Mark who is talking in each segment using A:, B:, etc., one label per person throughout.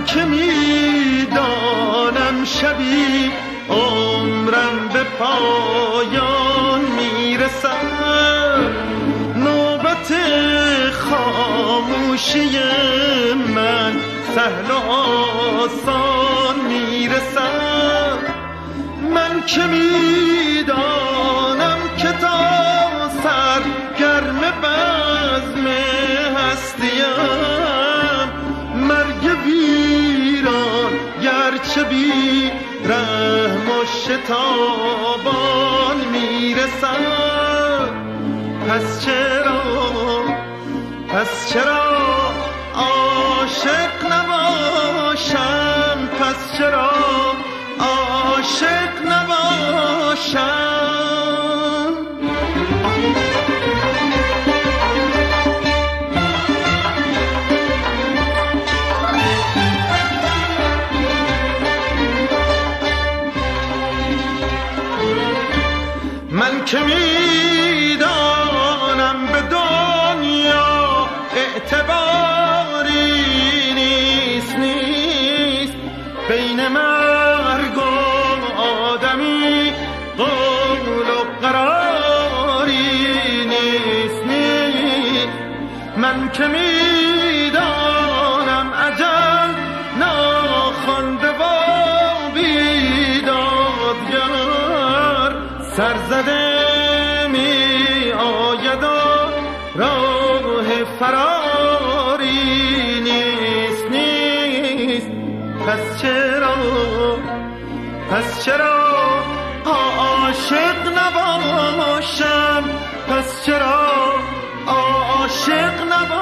A: من که میدانم شبی عمرم به پایان میرسد، نوبت خاموشی من سهل و آسان میرسد. من که میدانم که تا سر گرم بزم هستیم، مرگ ویران گرچه بی رحم و شتابان میرسد. پس چرا عاشق نباشم، پس چرا عاشق نباشم. من که میدانم به دنیا اعتباری نیست بین مرگ و آدمی قول و قراری نیست. من که میدانم اجل ناخوانده و بیدادگر سرزده می آید و راه فراری نیست. پس چرا عاشق نباشم، پس چرا عاشق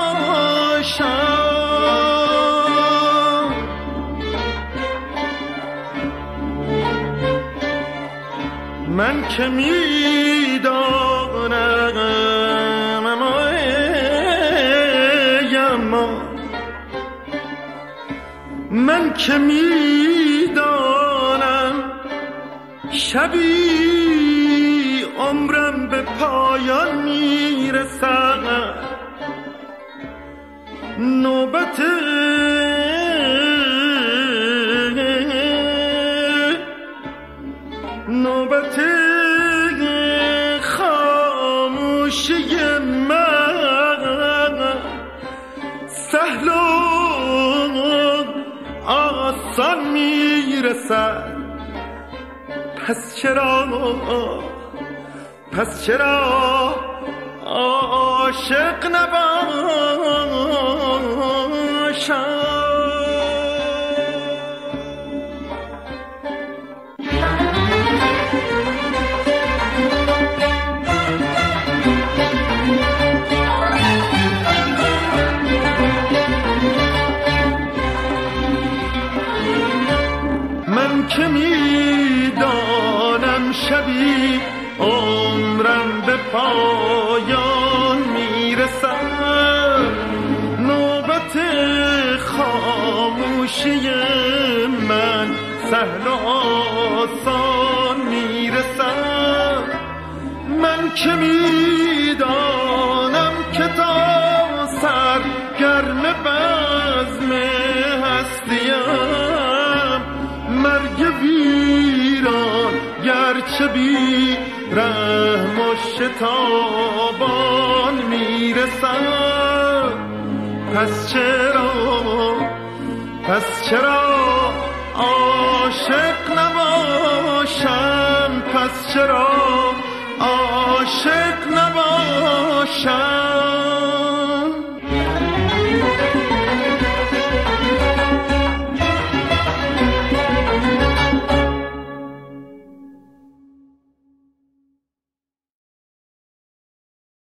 A: نباشم. من که میدانم من که میدانم شبی عمرم به پایان میرسد، نوبت خاموشی من سهل و آسان میرسد. پس چرا عاشق نباشم. من که میدانم شبی عمرم به پایان میرسد، نوبت خاموشی من سهل و آسان میرسد. من که میدانم که تا سر گرم بزم هستیم، مرگ ویران گرچه بی رحم و شتابان میرسد. پس چرا عاشق نباشم، پس چرا عاشق نباشم.